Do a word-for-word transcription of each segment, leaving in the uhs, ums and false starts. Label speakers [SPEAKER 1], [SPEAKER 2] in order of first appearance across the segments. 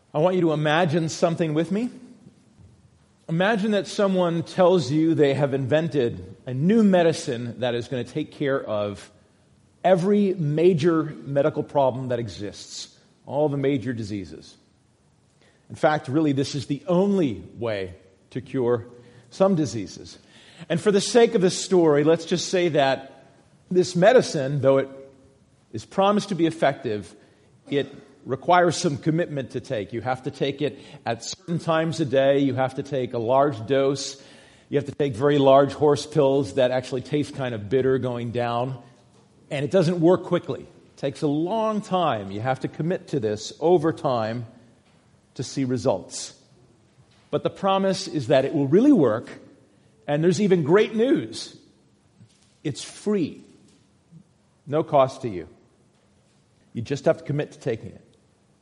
[SPEAKER 1] I want you to imagine something with me. Imagine that someone tells you they have invented a new medicine that is going to take care of every major medical problem that exists, all the major diseases. In fact, really, this is the only way to cure some diseases. And for the sake of this story, let's just say that this medicine, though it is promised to be effective, it requires some commitment to take. You have to take it at certain times a day. You have to take a large dose. You have to take very large horse pills that actually taste kind of bitter going down. And it doesn't work quickly. It takes a long time. You have to commit to this over time to see results. But the promise is that it will really work. And there's even great news. It's free. No cost to you. You just have to commit to taking it.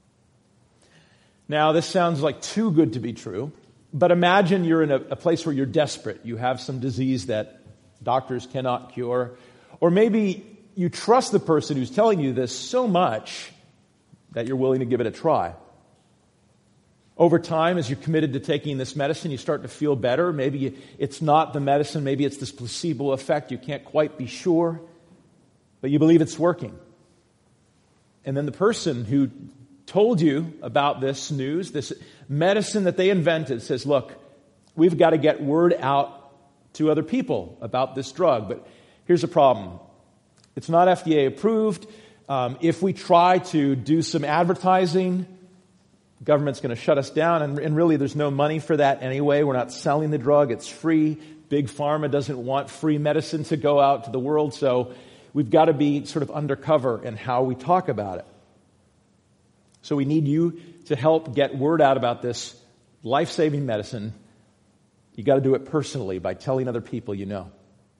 [SPEAKER 1] Now, this sounds like too good to be true, but imagine you're in a, a place where you're desperate. You have some disease that doctors cannot cure, or maybe you trust the person who's telling you this so much that you're willing to give it a try. Over time, as you're committed to taking this medicine, you start to feel better. Maybe it's not the medicine, maybe it's this placebo effect. You can't quite be sure, but you believe it's working. And then the person who told you about this news, this medicine that they invented, says, look, we've got to get word out to other people about this drug. But here's the problem. It's not F D A approved. Um, if we try to do some advertising, the government's going to shut us down. And, and really, there's no money for that anyway. We're not selling the drug. It's free. Big Pharma doesn't want free medicine to go out to the world. So we've got to be sort of undercover in how we talk about it. So we need you to help get word out about this life-saving medicine. You got to do it personally by telling other people you know.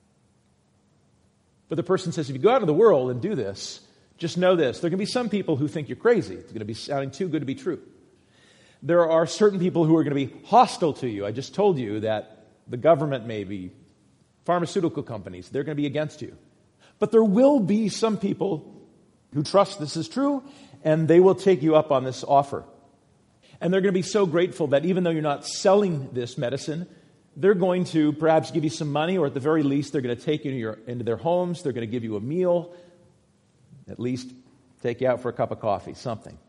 [SPEAKER 1] But the person says, if you go out of the world and do this, just know this. There are going to be some people who think you're crazy. It's going to be sounding too good to be true. There are certain people who are going to be hostile to you. I just told you that the government, maybe, pharmaceutical companies, they're going to be against you. But there will be some people who trust this is true, and they will take you up on this offer. And they're going to be so grateful that even though you're not selling this medicine, they're going to perhaps give you some money, or at the very least, they're going to take you into, your, into their homes. They're going to give you a meal, at least take you out for a cup of coffee, something.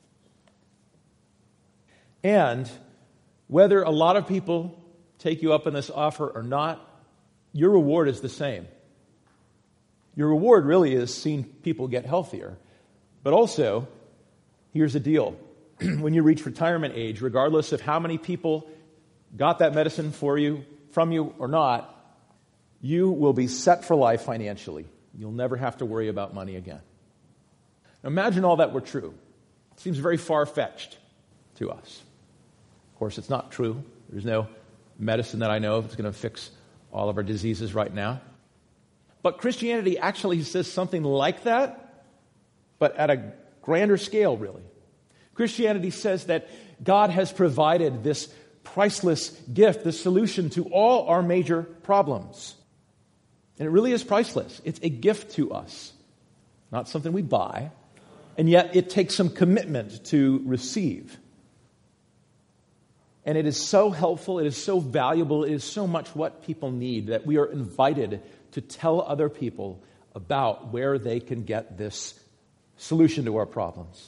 [SPEAKER 1] And whether a lot of people take you up on this offer or not, your reward is the same. Your reward really is seeing people get healthier. But also, here's the deal. When you reach retirement age, regardless of how many people got that medicine for you, from you or not, you will be set for life financially. You'll never have to worry about money again. Now, imagine all that were true. It seems very far-fetched to us. Of course, it's not true. There's no medicine that I know of that's going to fix all of our diseases right now. But Christianity actually says something like that, but at a grander scale, really. Christianity says that God has provided this priceless gift, this solution to all our major problems. And it really is priceless. It's a gift to us, not something we buy, and yet it takes some commitment to receive. And it is so helpful, it is so valuable, it is so much what people need that we are invited to tell other people about where they can get this solution to our problems.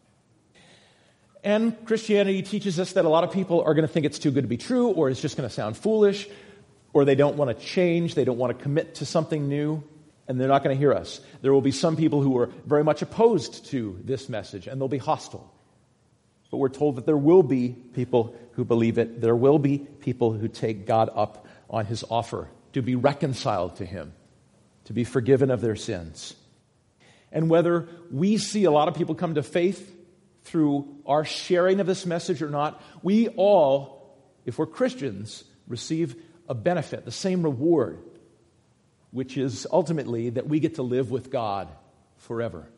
[SPEAKER 1] And Christianity teaches us that a lot of people are going to think it's too good to be true, or it's just going to sound foolish, or they don't want to change, they don't want to commit to something new, and they're not going to hear us. There will be some people who are very much opposed to this message, and they'll be hostile. But we're told that there will be people who believe it. There will be people who take God up on his offer to be reconciled to him, to be forgiven of their sins. And whether we see a lot of people come to faith through our sharing of this message or not, we all, if we're Christians, receive a benefit, the same reward, which is ultimately that we get to live with God forever.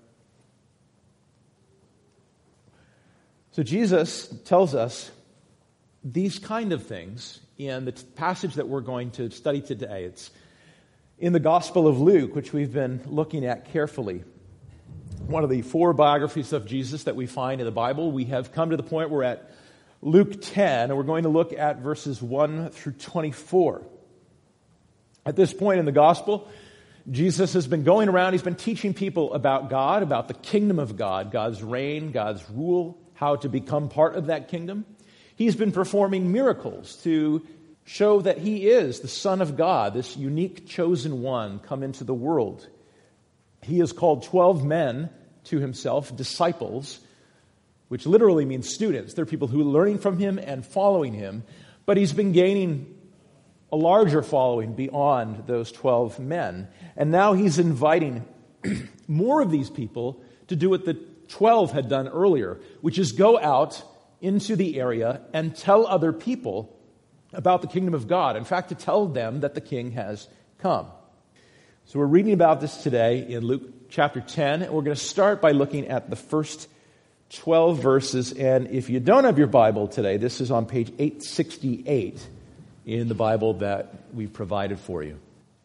[SPEAKER 1] So Jesus tells us these kind of things in the passage that we're going to study today. It's in the Gospel of Luke, which we've been looking at carefully. one of the four biographies of Jesus that we find in the Bible. We have come to the point where we're at Luke ten, and we're going to look at verses one through twenty-four. At this point in the gospel, Jesus has been going around, he's been teaching people about God, about the kingdom of God, God's reign, God's rule, how to become part of that kingdom. He's been performing miracles to show that he is the Son of God, this unique chosen one come into the world. He has called twelve men to himself, disciples, which literally means students. They're people who are learning from him and following him. But he's been gaining a larger following beyond those twelve men. And now he's inviting more of these people to do what the twelve had done earlier, which is go out into the area and tell other people about the kingdom of God. In fact, to tell them that the king has come. So we're reading about this today in Luke chapter ten, and we're going to start by looking at the first twelve verses. And if you don't have your Bible today, this is on page eight sixty-eight in the Bible that we've provided for you.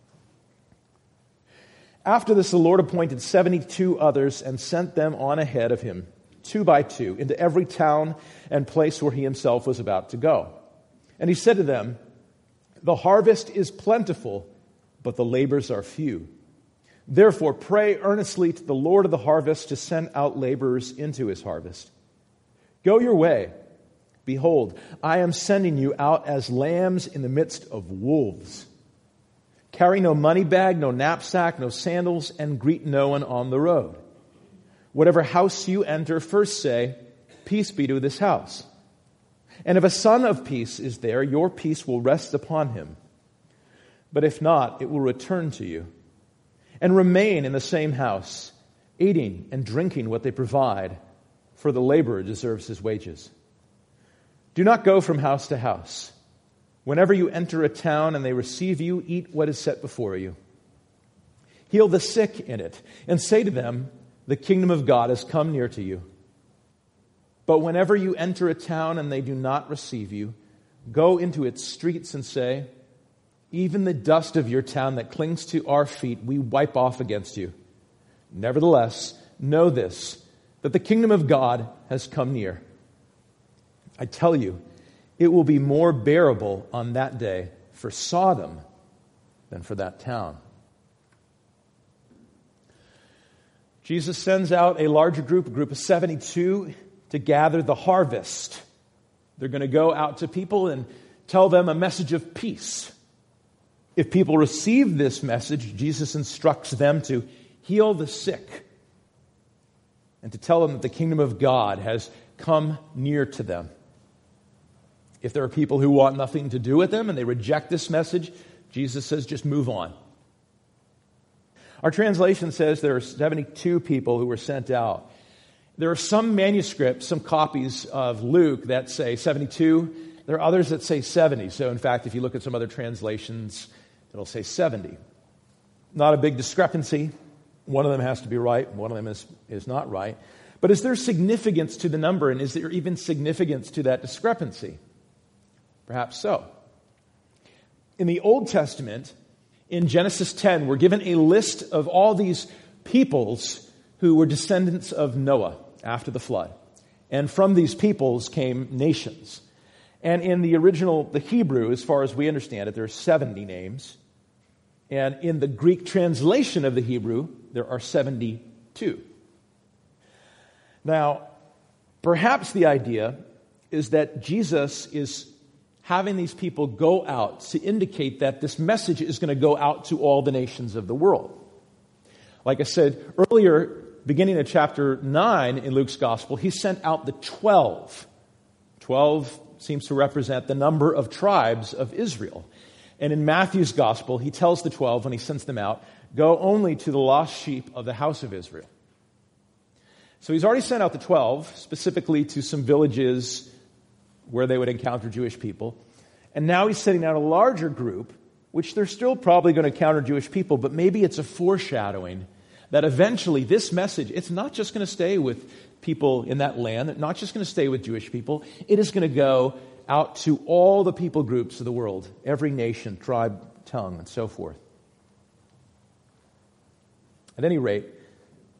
[SPEAKER 1] After this, the Lord appointed seventy-two others and sent them on ahead of him, two by two, into every town and place where he himself was about to go. And he said to them, "The harvest is plentiful, but the labors are few. Therefore, pray earnestly to the Lord of the harvest to send out laborers into his harvest. Go your way. Behold, I am sending you out as lambs in the midst of wolves. Carry no money bag, no knapsack, no sandals, and greet no one on the road. Whatever house you enter, first say, 'Peace be to this house.' And if a son of peace is there, your peace will rest upon him. But if not, it will return to you. And remain in the same house, eating and drinking what they provide, for the laborer deserves his wages. Do not go from house to house. Whenever you enter a town and they receive you, eat what is set before you. Heal the sick in it, and say to them, 'The kingdom of God has come near to you.' But whenever you enter a town and they do not receive you, go into its streets and say, 'Even the dust of your town that clings to our feet, we wipe off against you. Nevertheless, know this, that the kingdom of God has come near. I tell you, it will be more bearable on that day for Sodom than for that town.'" Jesus sends out a larger group, a group of seventy-two, to gather the harvest. They're going to go out to people and tell them a message of peace. If people receive this message, Jesus instructs them to heal the sick and to tell them that the kingdom of God has come near to them. If there are people who want nothing to do with them and they reject this message, Jesus says, just move on. Our translation says there are seventy-two people who were sent out. There are some manuscripts, some copies of Luke that say seventy-two. There are others that say seventy. So in fact, if you look at some other translations, it'll say seventy. Not a big discrepancy. One of them has to be right. One of them is, is not right. But is there significance to the number? And is there even significance to that discrepancy? Perhaps so. In the Old Testament, in Genesis ten, we're given a list of all these peoples who were descendants of Noah after the flood. And from these peoples came nations. And in the original, the Hebrew, as far as we understand it, there are seventy names. And in the Greek translation of the Hebrew, there are seventy-two. Now, perhaps the idea is that Jesus is having these people go out to indicate that this message is going to go out to all the nations of the world. Like I said earlier, beginning of chapter nine in Luke's gospel, he sent out the twelve. Twelve seems to represent the number of tribes of Israel. And in Matthew's gospel, he tells the twelve when he sends them out, go only to the lost sheep of the house of Israel. So he's already sent out the twelve, specifically to some villages where they would encounter Jewish people. And now he's sending out a larger group, which they're still probably going to encounter Jewish people, but maybe it's a foreshadowing that eventually this message, it's not just going to stay with people in that land, not just going to stay with Jewish people. It is going to go out to all the people groups of the world, every nation, tribe, tongue, and so forth. At any rate,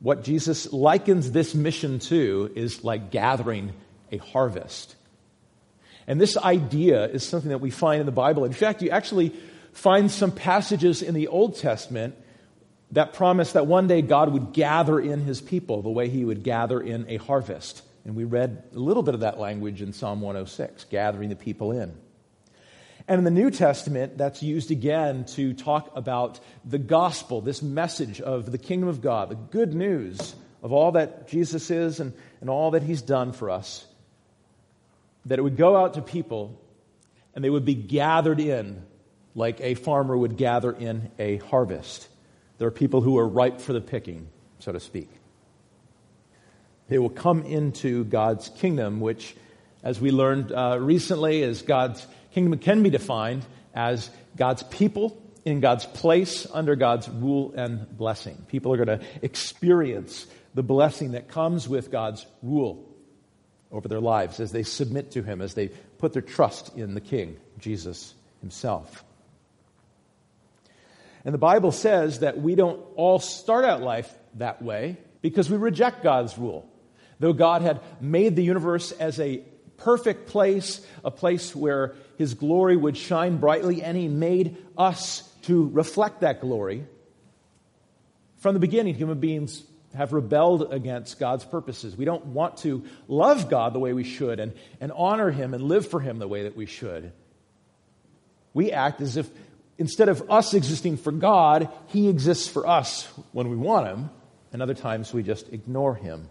[SPEAKER 1] what Jesus likens this mission to is like gathering a harvest. And this idea is something that we find in the Bible. In fact, you actually find some passages in the Old Testament that promise that one day God would gather in his people the way he would gather in a harvest. And we read a little bit of that language in Psalm one oh six, gathering the people in. And in the New Testament, that's used again to talk about the gospel, this message of the kingdom of God, the good news of all that Jesus is and, and all that he's done for us. That it would go out to people and they would be gathered in like a farmer would gather in a harvest. There are people who are ripe for the picking, so to speak. They will come into God's kingdom, which, as we learned uh, recently, is God's kingdom can be defined as God's people in God's place under God's rule and blessing. People are going to experience the blessing that comes with God's rule over their lives as they submit to him, as they put their trust in the King, Jesus himself. And the Bible says that we don't all start out life that way because we reject God's rule. Though God had made the universe as a perfect place, a place where his glory would shine brightly, and he made us to reflect that glory. From the beginning, human beings have rebelled against God's purposes. We don't want to love God the way we should and, and honor him and live for him the way that we should. We act as if instead of us existing for God, he exists for us when we want him, and other times we just ignore him.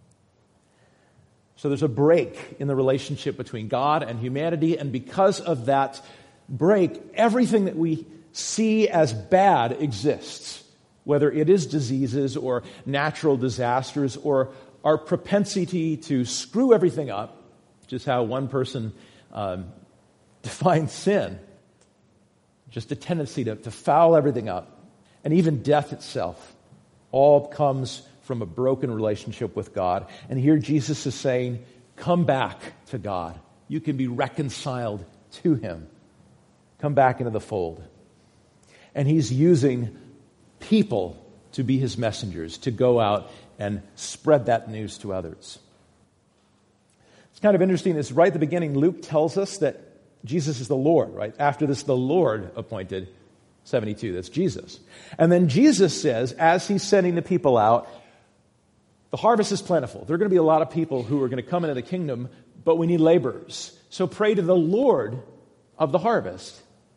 [SPEAKER 1] So there's a break in the relationship between God and humanity, and because of that break, everything that we see as bad exists, whether it is diseases or natural disasters or our propensity to screw everything up, which is how one person um, defines sin. Just a tendency to, to foul everything up. And even death itself all comes from a broken relationship with God. And here Jesus is saying, come back to God. You can be reconciled to him. Come back into the fold. And he's using people to be his messengers, to go out and spread that news to others. It's kind of interesting. It's right at the beginning, Luke tells us that Jesus is the Lord, right? After this, the Lord appointed seventy-two. That's Jesus. And then Jesus says, as he's sending the people out, the harvest is plentiful. There are going to be a lot of people who are going to come into the kingdom, but we need laborers. So pray to the Lord of the harvest.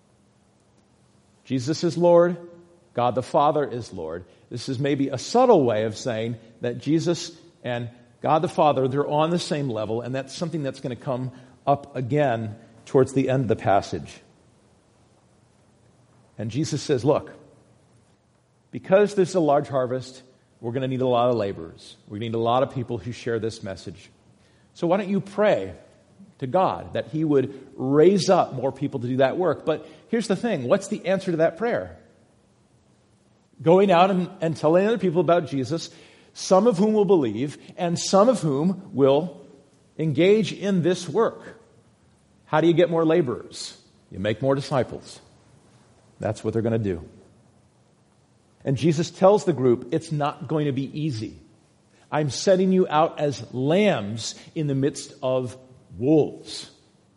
[SPEAKER 1] Jesus is Lord. God the Father is Lord. This is maybe a subtle way of saying that Jesus and God the Father, they're on the same level, and that's something that's going to come up again towards the end of the passage. And Jesus says, look, because there's a large harvest, we're going to need a lot of laborers. We need a lot of people who share this message. So why don't you pray to God that he would raise up more people to do that work? But here's the thing. What's the answer to that prayer? Going out and, and telling other people about Jesus, some of whom will believe, and some of whom will engage in this work. How do you get more laborers? You make more disciples. That's what they're going to do. And Jesus tells the group, it's not going to be easy. I'm setting you out as lambs in the midst of wolves.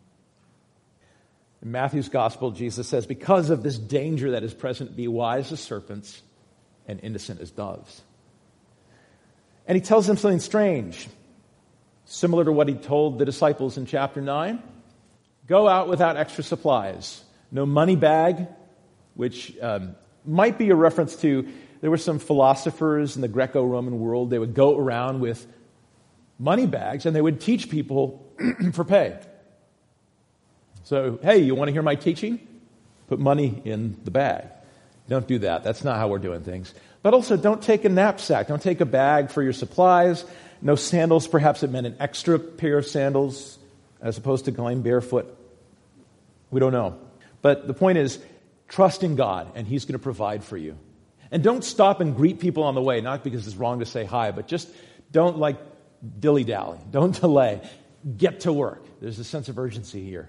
[SPEAKER 1] In Matthew's gospel, Jesus says, because of this danger that is present, be wise as serpents and innocent as doves. And he tells them something strange, similar to what he told the disciples in chapter nine. Go out without extra supplies. No money bag, which um, might be a reference to, there were some philosophers in the Greco-Roman world. They would go around with money bags and they would teach people for pay. So, hey, you want to hear my teaching? Put money in the bag. Don't do that. That's not how we're doing things. But also, don't take a knapsack. Don't take a bag for your supplies. No sandals. Perhaps it meant an extra pair of sandals as opposed to going barefoot. We don't know. But the point is, trust in God, and he's going to provide for you. And don't stop and greet people on the way, not because it's wrong to say hi, but just don't like dilly-dally. Don't delay. Get to work. There's a sense of urgency here.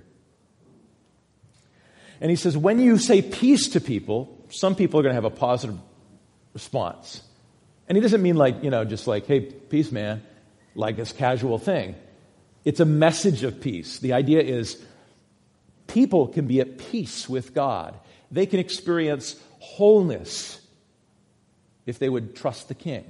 [SPEAKER 1] And he says, when you say peace to people, some people are going to have a positive response. And he doesn't mean like, you know, just like, hey, peace, man, like this casual thing. It's a message of peace. The idea is people can be at peace with God. They can experience wholeness if they would trust the King.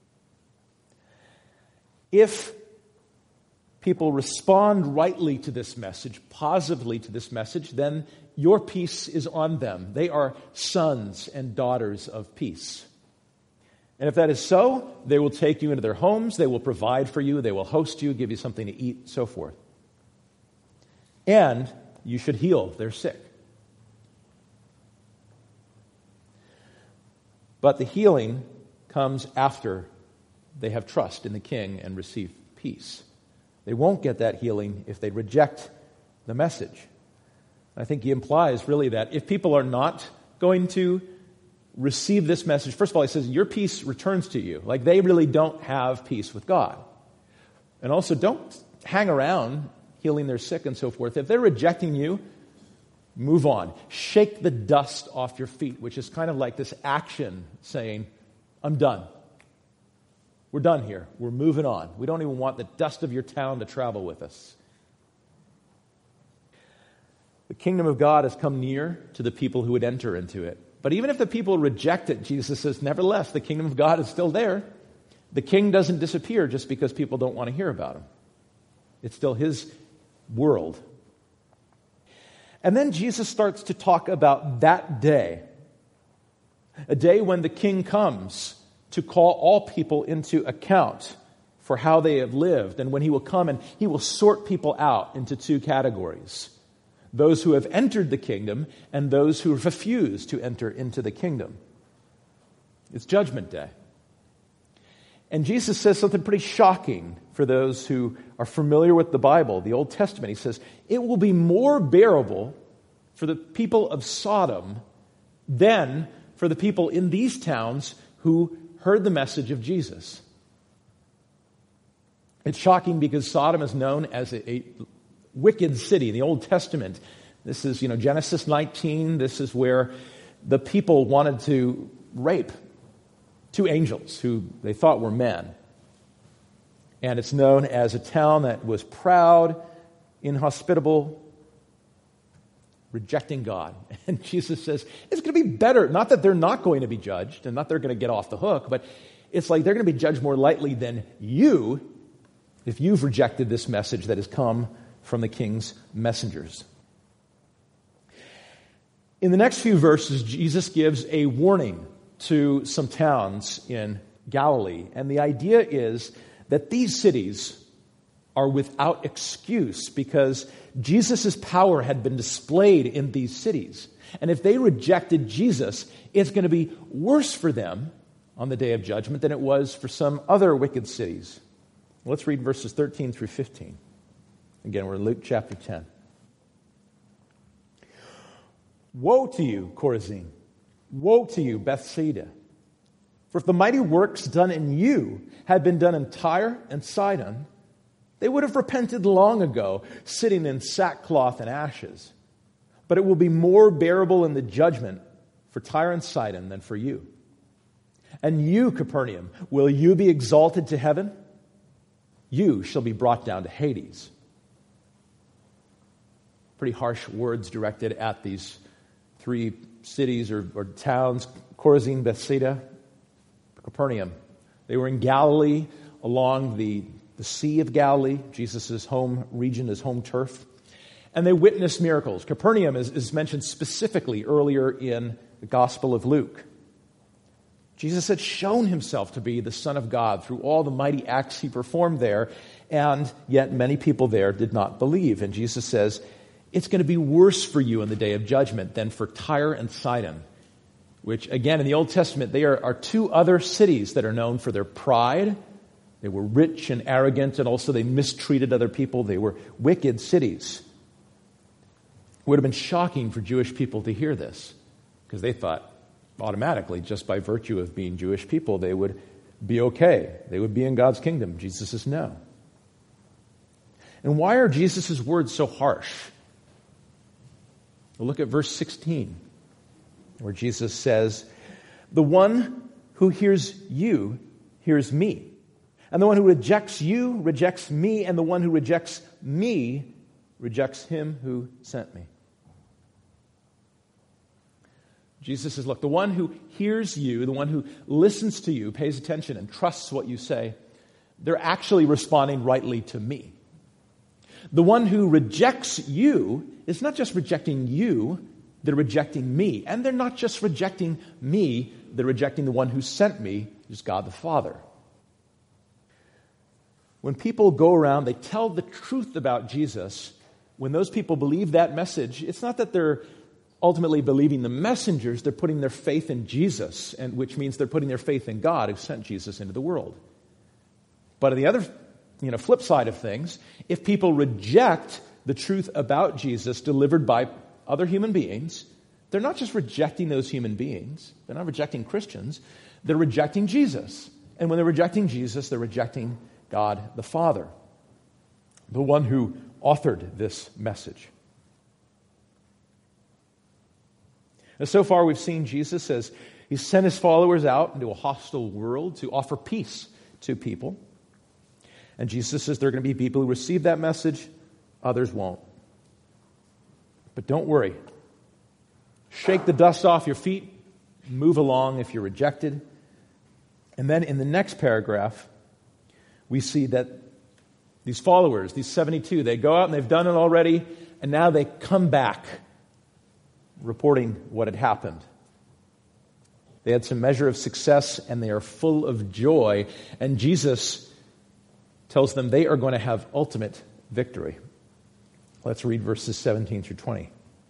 [SPEAKER 1] If people respond rightly to this message, positively to this message, then your peace is on them. They are sons and daughters of peace. And if that is so, they will take you into their homes, they will provide for you, they will host you, give you something to eat, so forth. And you should heal their sick. But the healing comes after they have trust in the King and receive peace. They won't get that healing if they reject the message. I think he implies really that if people are not going to receive this message, first of all, he says, your peace returns to you. Like they really don't have peace with God. And also don't hang around healing their sick and so forth. If they're rejecting you, move on. Shake the dust off your feet, which is kind of like this action saying, I'm done. We're done here. We're moving on. We don't even want the dust of your town to travel with us. The kingdom of God has come near to the people who would enter into it. But even if the people reject it, Jesus says, nevertheless, the kingdom of God is still there. The king doesn't disappear just because people don't want to hear about him. It's still his world. And then Jesus starts to talk about that day, a day when the king comes to call all people into account for how they have lived, and when he will come and he will sort people out into two categories. Those who have entered the kingdom and those who have refused to enter into the kingdom. It's Judgment Day. And Jesus says something pretty shocking for those who are familiar with the Bible, the Old Testament. He says, it will be more bearable for the people of Sodom than for the people in these towns who heard the message of Jesus. It's shocking because Sodom is known as a, a wicked city in the Old Testament. This is, you know, Genesis nineteen. This is where the people wanted to rape two angels who they thought were men. And it's known as a town that was proud, inhospitable, rejecting God. And Jesus says, it's going to be better. Not that they're not going to be judged and not they're going to get off the hook, but it's like they're going to be judged more lightly than you if you've rejected this message that has come from the king's messengers. In the next few verses, Jesus gives a warning to some towns in Galilee. And the idea is that these cities are without excuse because Jesus' power had been displayed in these cities. And if they rejected Jesus, it's going to be worse for them on the day of judgment than it was for some other wicked cities. Let's read verses thirteen through fifteen. Again, we're in Luke chapter ten. Woe to you, Chorazin! Woe to you, Bethsaida! For if the mighty works done in you had been done in Tyre and Sidon, they would have repented long ago, sitting in sackcloth and ashes. But it will be more bearable in the judgment for Tyre and Sidon than for you. And you, Capernaum, will you be exalted to heaven? You shall be brought down to Hades. Pretty harsh words directed at these three cities or, or towns, Chorazin, Bethsaida, Capernaum. They were in Galilee along the, the Sea of Galilee, Jesus' home region, his home turf. And they witnessed miracles. Capernaum is, is mentioned specifically earlier in the Gospel of Luke. Jesus had shown himself to be the Son of God through all the mighty acts he performed there, and yet many people there did not believe. And Jesus says, it's going to be worse for you in the day of judgment than for Tyre and Sidon, which, again, in the Old Testament, they are, are two other cities that are known for their pride. They were rich and arrogant, and also they mistreated other people. They were wicked cities. It would have been shocking for Jewish people to hear this, because they thought automatically, just by virtue of being Jewish people, they would be okay. They would be in God's kingdom. Jesus says no. And why are Jesus' words so harsh? Well, look at verse sixteen, where Jesus says, the one who hears you hears me. And the one who rejects you rejects me, and the one who rejects me rejects him who sent me. Jesus says, look, the one who hears you, the one who listens to you, pays attention and trusts what you say, they're actually responding rightly to me. The one who rejects you is not just rejecting you, they're rejecting me. And they're not just rejecting me, they're rejecting the one who sent me, who's God the Father. When people go around, they tell the truth about Jesus. When those people believe that message, it's not that they're ultimately believing the messengers, they're putting their faith in Jesus, and which means they're putting their faith in God who sent Jesus into the world. But on the other, you know, flip side of things, if people reject the truth about Jesus delivered by other human beings, they're not just rejecting those human beings, they're not rejecting Christians, they're rejecting Jesus. And when they're rejecting Jesus, they're rejecting God the Father, the one who authored this message. And so far we've seen Jesus as he sent his followers out into a hostile world to offer peace to people. And Jesus says there are going to be people who receive that message, others won't. But don't worry. Shake the dust off your feet, move along if you're rejected. And then in the next paragraph, we see that these followers, these seventy-two, they go out and they've done it already, and now they come back reporting what had happened. They had some measure of success, and they are full of joy. And Jesus tells them they are going to have ultimate victory. Let's read verses seventeen through twenty.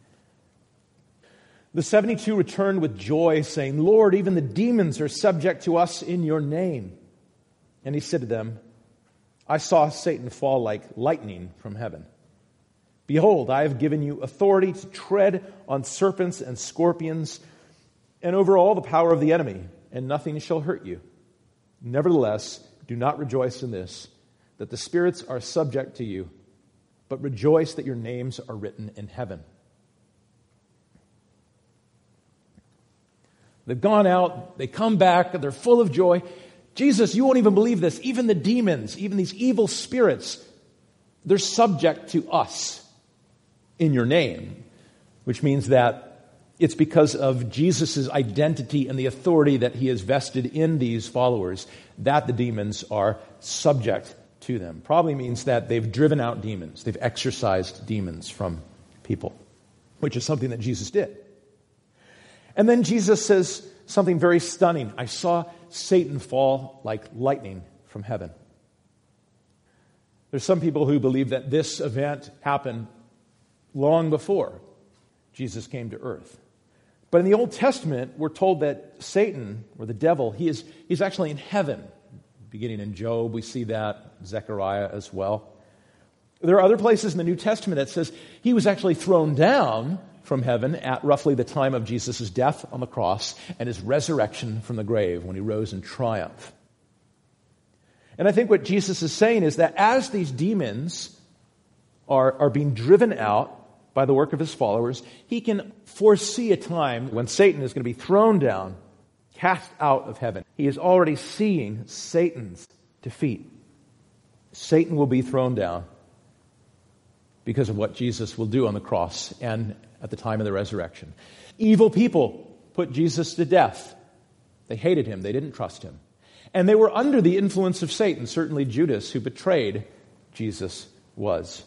[SPEAKER 1] The seventy-two returned with joy, saying, Lord, even the demons are subject to us in your name. And he said to them, I saw Satan fall like lightning from heaven. Behold, I have given you authority to tread on serpents and scorpions and over all the power of the enemy, and nothing shall hurt you. Nevertheless, do not rejoice in this, that the spirits are subject to you, but rejoice that your names are written in heaven. They've gone out, they come back, and they're full of joy. Jesus, you won't even believe this. Even the demons, even these evil spirits, they're subject to us in your name, which means that it's because of Jesus' identity and the authority that he has vested in these followers that the demons are subject to them. Probably means that they've driven out demons. They've exorcised demons from people, which is something that Jesus did. And then Jesus says something very stunning. I saw Satan fall like lightning from heaven. There's some people who believe that this event happened long before Jesus came to earth. But in the Old Testament, we're told that Satan, or the devil, he is he's actually in heaven. Beginning in Job, we see that, Zechariah as well. There are other places in the New Testament that says he was actually thrown down from heaven at roughly the time of Jesus' death on the cross and his resurrection from the grave when he rose in triumph. And I think what Jesus is saying is that as these demons are, are being driven out by the work of his followers, he can foresee a time when Satan is going to be thrown down, cast out of heaven. He is already seeing Satan's defeat. Satan will be thrown down because of what Jesus will do on the cross and at the time of the resurrection. Evil people put Jesus to death. They hated him. They didn't trust him. And they were under the influence of Satan. Certainly Judas, who betrayed Jesus, was.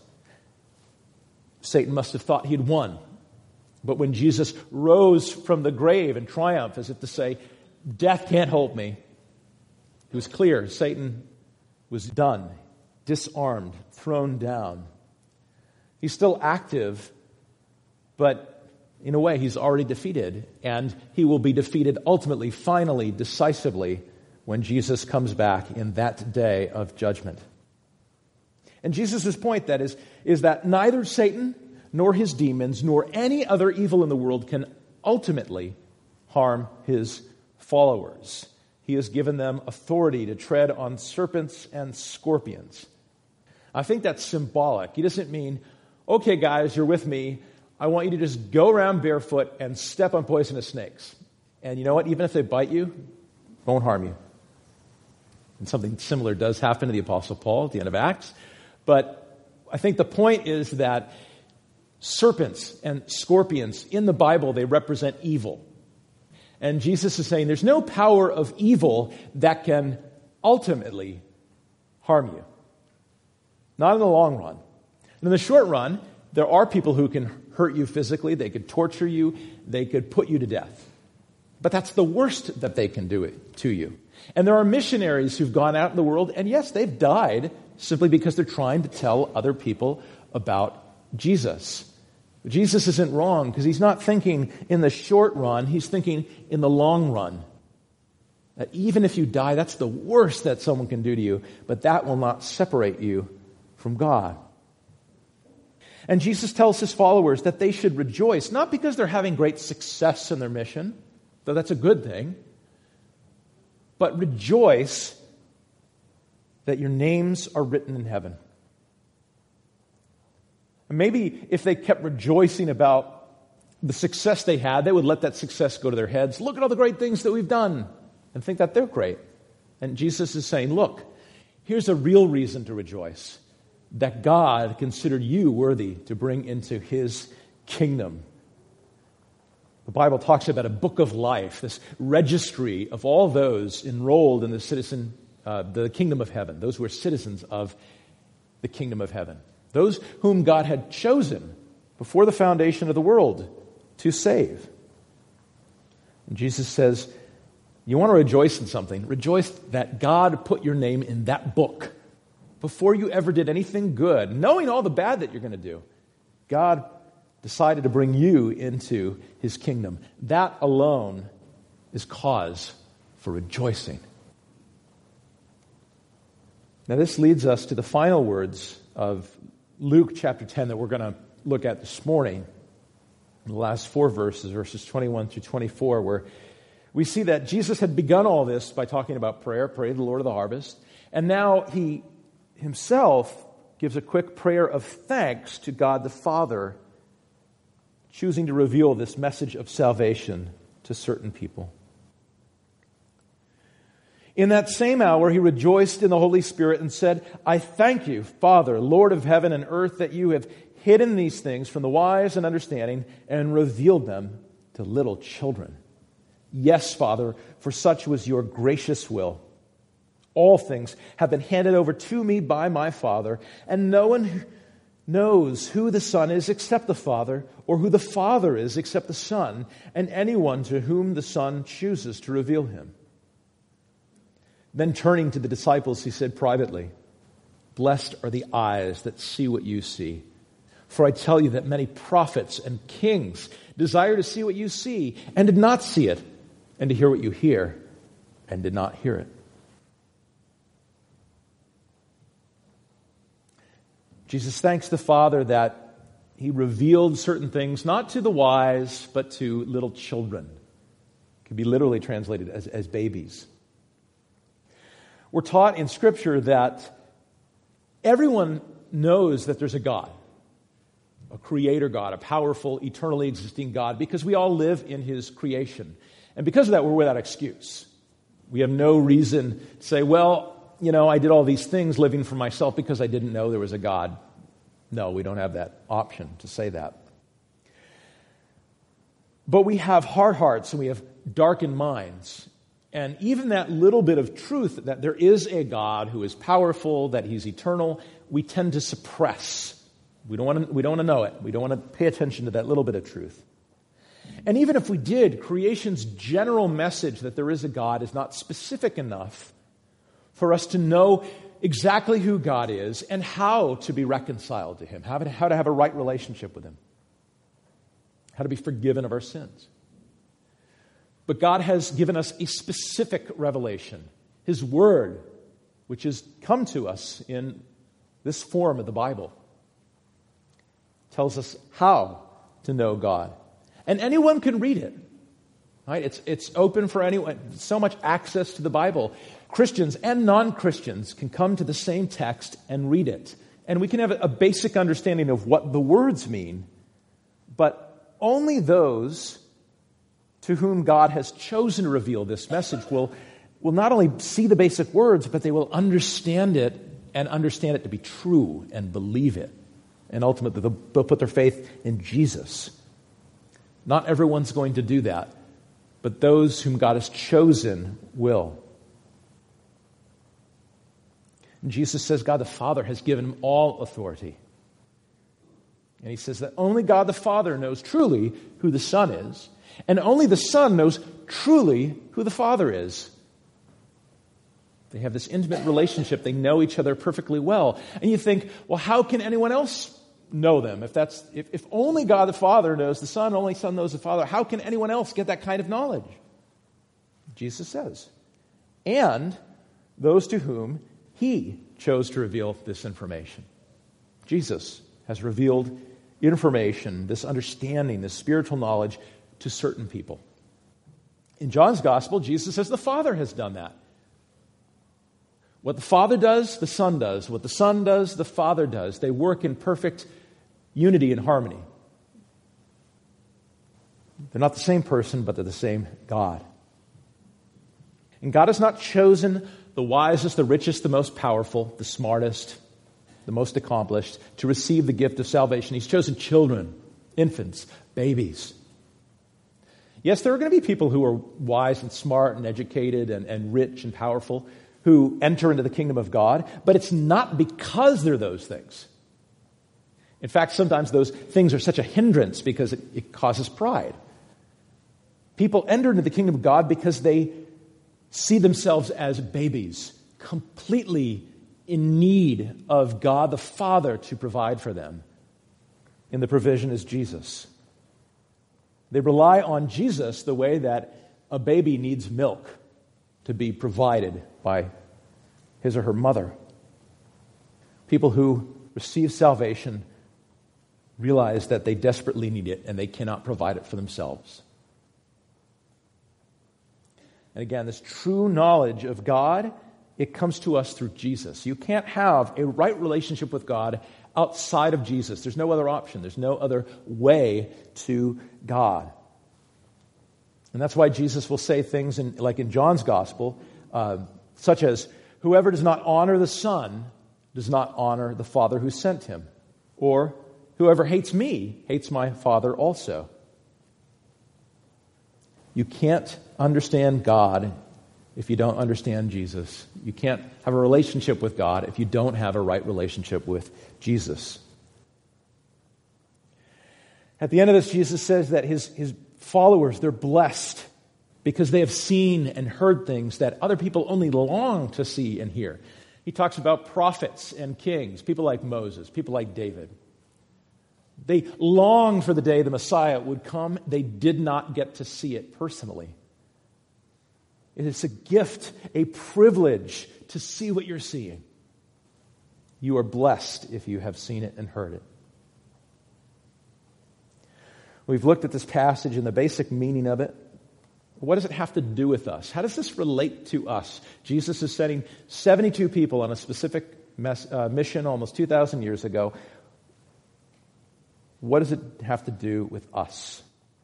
[SPEAKER 1] Satan must have thought he'd won. But when Jesus rose from the grave in triumph, as if to say, death can't hold me, it was clear Satan was done, disarmed, thrown down. He's still active, but in a way he's already defeated, and he will be defeated ultimately, finally, decisively, when Jesus comes back in that day of judgment. And Jesus' point, that is, is that neither Satan nor his demons nor any other evil in the world can ultimately harm his followers. He has given them authority to tread on serpents and scorpions. I think that's symbolic. He doesn't mean, okay, guys, you're with me. I want you to just go around barefoot and step on poisonous snakes. And you know what? Even if they bite you, it won't harm you. And something similar does happen to the Apostle Paul at the end of Acts. But I think the point is that serpents and scorpions in the Bible, they represent evil. And Jesus is saying there's no power of evil that can ultimately harm you. Not in the long run. In the short run, there are people who can hurt you physically. They could torture you. They could put you to death. But that's the worst that they can do it to you. And there are missionaries who've gone out in the world, and yes, they've died simply because they're trying to tell other people about Jesus. But Jesus isn't wrong because he's not thinking in the short run. He's thinking in the long run. That even if you die, that's the worst that someone can do to you, but that will not separate you from God. And Jesus tells his followers that they should rejoice, not because they're having great success in their mission, though that's a good thing, but rejoice that your names are written in heaven. And maybe if they kept rejoicing about the success they had, they would let that success go to their heads. Look at all the great things that we've done, and think that they're great. And Jesus is saying, look, here's a real reason to rejoice. That God considered you worthy to bring into his kingdom. The Bible talks about a book of life, this registry of all those enrolled in the citizen, uh, the kingdom of heaven, those who are citizens of the kingdom of heaven, those whom God had chosen before the foundation of the world to save. And Jesus says, you want to rejoice in something, rejoice that God put your name in that book. Before you ever did anything good, knowing all the bad that you're going to do, God decided to bring you into his kingdom. That alone is cause for rejoicing. Now this leads us to the final words of Luke chapter ten that we're going to look at this morning. In the last four verses, verses twenty-one through twenty-four, where we see that Jesus had begun all this by talking about prayer, pray to the Lord of the harvest, and now he himself gives a quick prayer of thanks to God the Father, choosing to reveal this message of salvation to certain people. In that same hour, he rejoiced in the Holy Spirit and said, I thank you, Father, Lord of heaven and earth, that you have hidden these things from the wise and understanding and revealed them to little children. Yes, Father, for such was your gracious will. All things have been handed over to me by my Father, and no one knows who the Son is except the Father, or who the Father is except the Son, and anyone to whom the Son chooses to reveal him. Then turning to the disciples, he said privately, blessed are the eyes that see what you see. For I tell you that many prophets and kings desire to see what you see, and did not see it, and to hear what you hear, and did not hear it. Jesus thanks the Father that he revealed certain things, not to the wise, but to little children. It can be literally translated as, as babies. We're taught in Scripture that everyone knows that there's a God, a creator God, a powerful, eternally existing God, because we all live in his creation. And because of that, we're without excuse. We have no reason to say, well, you know, I did all these things living for myself because I didn't know there was a God. No, we don't have that option to say that. But we have hard hearts and we have darkened minds. And even that little bit of truth that there is a God who is powerful, that he's eternal, we tend to suppress. We don't want to, we don't want to know it. We don't want to pay attention to that little bit of truth. And even if we did, creation's general message that there is a God is not specific enough for us to know exactly who God is and how to be reconciled to him, how to, how to have a right relationship with him, how to be forgiven of our sins. But God has given us a specific revelation, his word, which has come to us in this form of the Bible, tells us how to know God. And anyone can read it. Right? It's, it's open for anyone. So much access to the Bible. Christians and non-Christians can come to the same text and read it. And we can have a basic understanding of what the words mean. But only those to whom God has chosen to reveal this message will will not only see the basic words, but they will understand it and understand it to be true and believe it. And ultimately, they'll, they'll put their faith in Jesus. Not everyone's going to do that, but those whom God has chosen will. And Jesus says God the Father has given him all authority. And he says that only God the Father knows truly who the Son is, and only the Son knows truly who the Father is. They have this intimate relationship. They know each other perfectly well. And you think, well, how can anyone else know them? If that's if, if only God the Father knows the Son, only Son knows the Father, how can anyone else get that kind of knowledge? Jesus says, and those to whom he chose to reveal this information. Jesus has revealed information, this understanding, this spiritual knowledge to certain people. In John's Gospel, Jesus says the Father has done that. What the Father does, the Son does. What the Son does, the Father does. They work in perfect unity and harmony. They're not the same person, but they're the same God. And God has not chosen the wisest, the richest, the most powerful, the smartest, the most accomplished to receive the gift of salvation. He's chosen children, infants, babies. Yes, there are going to be people who are wise and smart and educated and, and rich and powerful who enter into the kingdom of God, but it's not because they're those things. In fact, sometimes those things are such a hindrance because it, it causes pride. People enter into the kingdom of God because they see themselves as babies, completely in need of God the Father to provide for them. And the provision is Jesus. They rely on Jesus the way that a baby needs milk to be provided by his or her mother. People who receive salvation realize that they desperately need it and they cannot provide it for themselves. And again, this true knowledge of God, it comes to us through Jesus. You can't have a right relationship with God outside of Jesus. There's no other option. There's no other way to God. And that's why Jesus will say things in, like in John's Gospel, uh, such as, whoever does not honor the Son does not honor the Father who sent him. Or, whoever hates me hates my Father also. You can't understand God if you don't understand Jesus. You can't have a relationship with God if you don't have a right relationship with Jesus. At the end of this, Jesus says that his, his followers, they're blessed because they have seen and heard things that other people only long to see and hear. He talks about prophets and kings, people like Moses, people like David. They longed for the day the Messiah would come. They did not get to see it personally. It is a gift, a privilege to see what you're seeing. You are blessed if you have seen it and heard it. We've looked at this passage and the basic meaning of it. What does it have to do with us? How does this relate to us? Jesus is sending seventy-two people on a specific mes- uh, mission almost two thousand years ago. What does it have to do with us?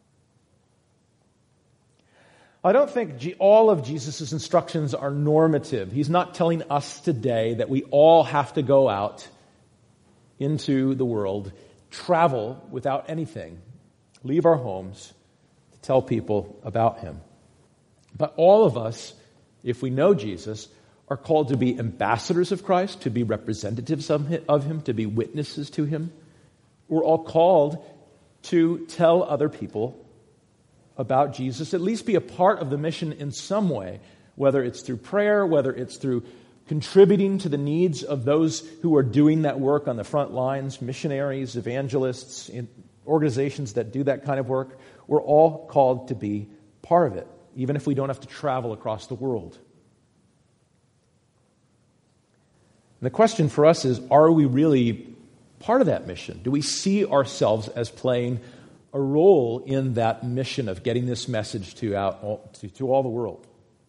[SPEAKER 1] I don't think G- all of Jesus' instructions are normative. He's not telling us today that we all have to go out into the world, travel without anything, leave our homes to tell people about him. But all of us, if we know Jesus, are called to be ambassadors of Christ, to be representatives of him, to be witnesses to him. We're all called to tell other people about Jesus, at least be a part of the mission in some way, whether it's through prayer, whether it's through contributing to the needs of those who are doing that work on the front lines, missionaries, evangelists, organizations that do that kind of work. We're all called to be part of it, even if we don't have to travel across the world. And the question for us is, are we really part of that mission? Do we see ourselves as playing a role in that mission of getting this message to out to, to all the world?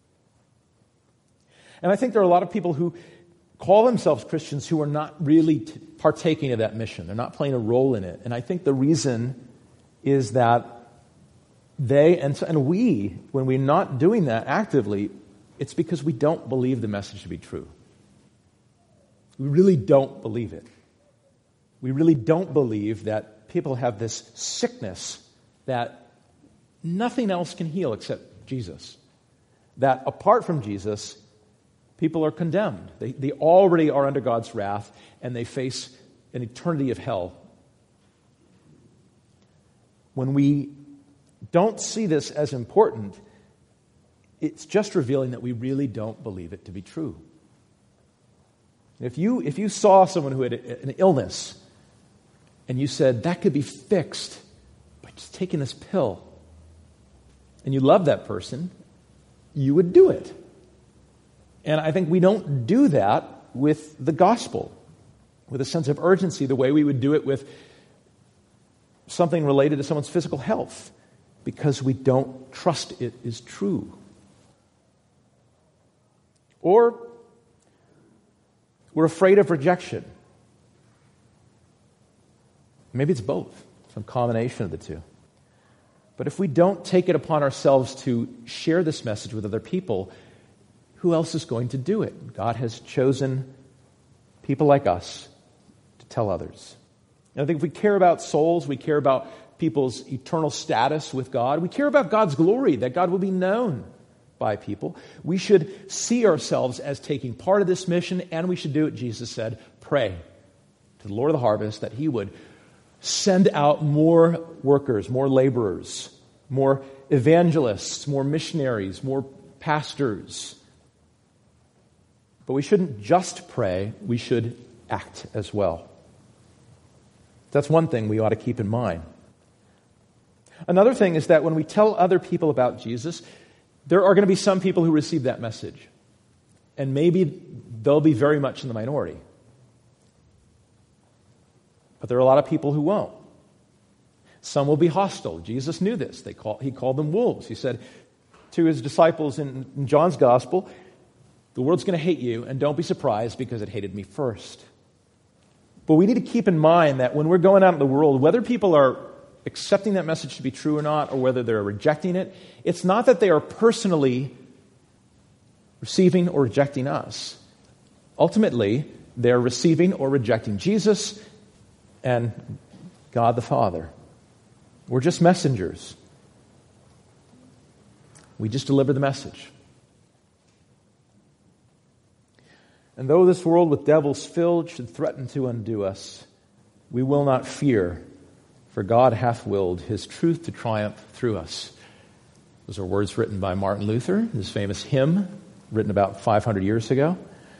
[SPEAKER 1] And I think there are a lot of people who call themselves Christians who are not really t- partaking of that mission. They're not playing a role in it. And I think the reason is that they, and, and we, when we're not doing that actively, It's because we don't believe the message to be true. We really don't believe it. We really don't believe that people have this sickness that nothing else can heal except Jesus. That apart from Jesus, people are condemned. They, they already are under God's wrath, and they face an eternity of hell. When we don't see this as important, it's just revealing that we really don't believe it to be true. If you, if you saw someone who had an illness and you said, that could be fixed by just taking this pill, and you love that person, you would do it. And I think we don't do that with the gospel, with a sense of urgency, the way we would do it with something related to someone's physical health, because we don't trust it is true. Or we're afraid of rejection. Maybe it's both, some combination of the two. But if we don't take it upon ourselves to share this message with other people, who else is going to do it? God has chosen people like us to tell others. And I think if we care about souls, we care about people's eternal status with God, we care about God's glory, that God will be known by people, we should see ourselves as taking part of this mission, and we should do it, Jesus said, pray to the Lord of the harvest that He would send out more workers, more laborers, more evangelists, more missionaries, more pastors. But we shouldn't just pray, we should act as well. That's one thing we ought to keep in mind. Another thing is that when we tell other people about Jesus, there are going to be some people who receive that message. And maybe they'll be very much in the minority. But there are a lot of people who won't. Some will be hostile. Jesus knew this. They call, he called them wolves. He said to his disciples in, in John's gospel, the world's going to hate you, and don't be surprised because it hated me first. But we need to keep in mind that when we're going out in the world, whether people are accepting that message to be true or not, or whether they're rejecting it, it's not that they are personally receiving or rejecting us. Ultimately, they're receiving or rejecting Jesus and God the Father. We're just messengers. We just deliver the message. And though this world with devils filled should threaten to undo us, we will not fear, for God hath willed His truth to triumph through us. Those are words written by Martin Luther, his famous hymn, written about five hundred years ago.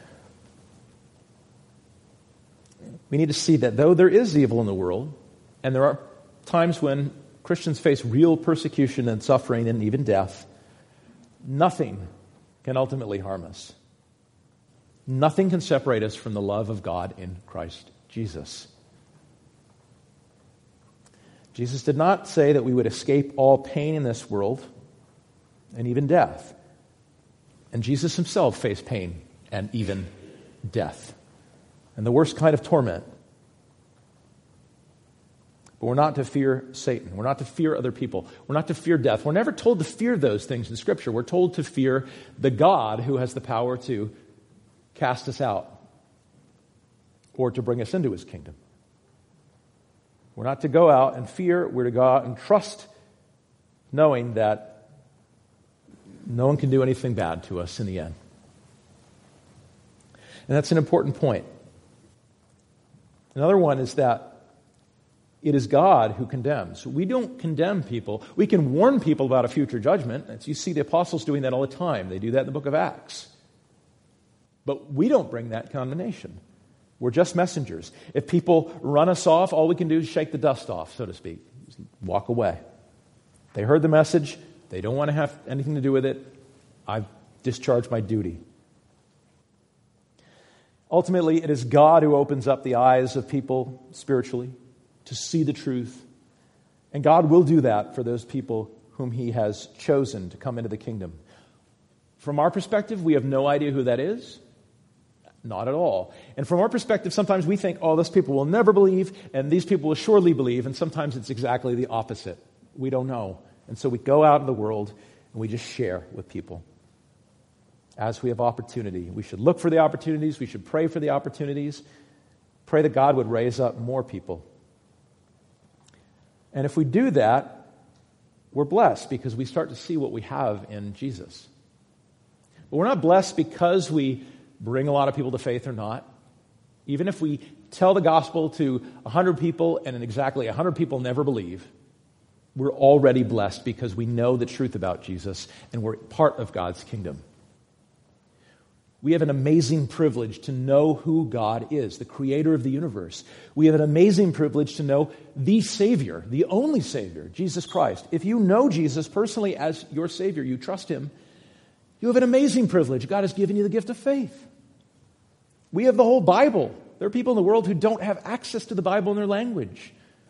[SPEAKER 1] We need to see that though there is evil in the world, and there are times when Christians face real persecution and suffering and even death, nothing can ultimately harm us. Nothing can separate us from the love of God in Christ Jesus. Jesus did not say that we would escape all pain in this world and even death. And Jesus Himself faced pain and even death, and the worst kind of torment. But we're not to fear Satan. We're not to fear other people. We're not to fear death. We're never told to fear those things in Scripture. We're told to fear the God who has the power to cast us out or to bring us into His kingdom. We're not to go out and fear. We're to go out and trust, knowing that no one can do anything bad to us in the end. And that's an important point. Another one is that it is God who condemns. We don't condemn people. We can warn people about a future judgment. As you see the apostles doing that all the time. They do that in the book of Acts. But we don't bring that condemnation. We're just messengers. If people run us off, all we can do is shake the dust off, so to speak. Just walk away. They heard the message. They don't want to have anything to do with it. I've discharged my duty. Ultimately, it is God who opens up the eyes of people spiritually to see the truth. And God will do that for those people whom He has chosen to come into the kingdom. From our perspective, we have no idea who that is. Not at all. And from our perspective, sometimes we think, oh, those people will never believe, and these people will surely believe, and sometimes it's exactly the opposite. We don't know. And so we go out in the world, and we just share with people. as we have opportunity. We should look for the opportunities. We should pray for the opportunities. Pray that God would raise up more people. And if we do that, we're blessed because we start to see what we have in Jesus. But we're not blessed because we bring a lot of people to faith or not. Even if we tell the gospel to one hundred people and exactly one hundred people never believe, we're already blessed because we know the truth about Jesus and we're part of God's kingdom. We have an amazing privilege to know who God is, the creator of the universe. We have an amazing privilege to know the Savior, the only Savior, Jesus Christ. If you know Jesus personally as your Savior, you trust Him, you have an amazing privilege. God has given you the gift of faith. We have the whole Bible. There are people in the world who don't have access to the Bible in their language.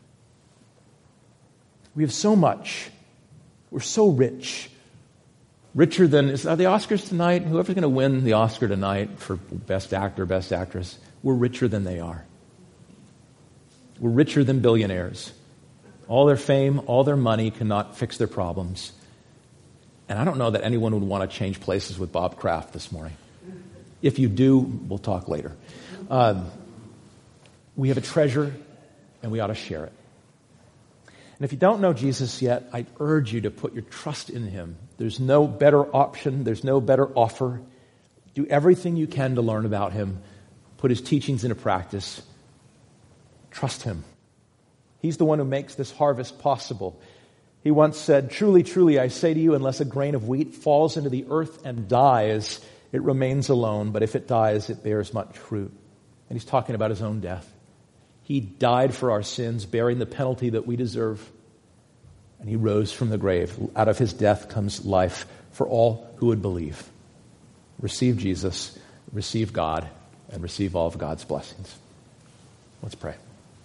[SPEAKER 1] We have so much. We're so rich. Richer than, are the Oscars tonight? Whoever's going to win the Oscar tonight for Best Actor, Best Actress, we're richer than they are. We're richer than billionaires. All their fame, all their money cannot fix their problems. And I don't know that anyone would want to change places with Bob Kraft this morning. If you do, we'll talk later. Um, we have a treasure, and we ought to share it. And if you don't know Jesus yet, I urge you to put your trust in Him. There's no better option. There's no better offer. Do everything you can to learn about Him. Put His teachings into practice. Trust Him. He's the one who makes this harvest possible. He once said, "Truly, truly, I say to you, unless a grain of wheat falls into the earth and dies, it remains alone. But if it dies, it bears much fruit." And He's talking about His own death. He died for our sins, bearing the penalty that we deserve. And He rose from the grave. Out of His death comes life for all who would believe. Receive Jesus, receive God, and receive all of God's blessings. Let's pray.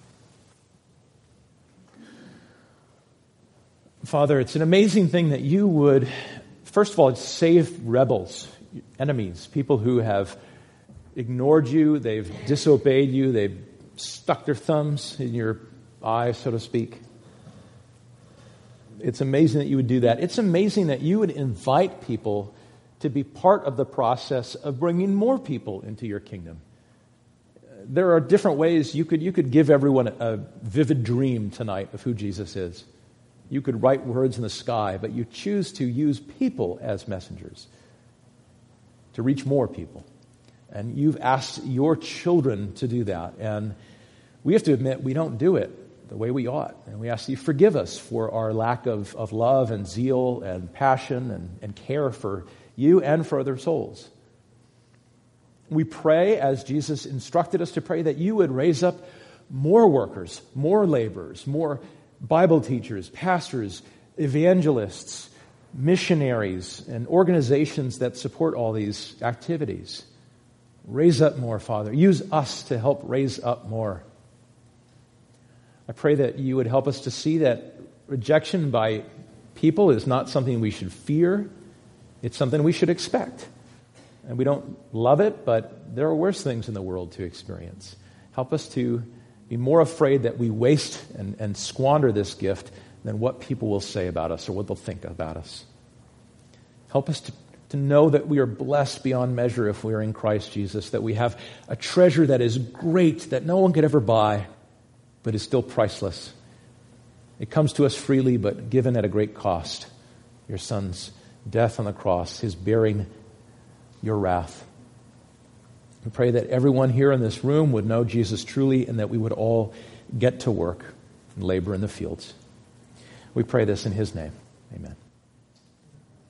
[SPEAKER 1] Father, it's an amazing thing that you would, first of all, save rebels, enemies, people who have ignored you, they've disobeyed you, they've stuck their thumbs in your eye, so to speak. It's amazing that you would do that. It's amazing that you would invite people to be part of the process of bringing more people into your kingdom. There are different ways you could you could give everyone a vivid dream tonight of who Jesus is. You could write words in the sky, but you choose to use people as messengers to reach more people. And you've asked your children to do that. And we have to admit we don't do it the way we ought. And we ask you forgive us for our lack of, of love and zeal and passion and, and care for you and for other souls. We pray, as Jesus instructed us to pray, that you would raise up more workers, more laborers, more Bible teachers, pastors, evangelists, missionaries, and organizations that support all these activities. Raise up more, Father. Use us to help raise up more. I pray that you would help us to see that rejection by people is not something we should fear. It's something we should expect. And we don't love it, but there are worse things in the world to experience. Help us to be more afraid that we waste and, and squander this gift than what people will say about us or what they'll think about us. Help us to, to know that we are blessed beyond measure if we are in Christ Jesus, that we have a treasure that is great, that no one could ever buy, but is still priceless. It comes to us freely, but given at a great cost. Your Son's death on the cross, His bearing your wrath. We pray that everyone here in this room would know Jesus truly and that we would all get to work and labor in the fields. We pray this in His name.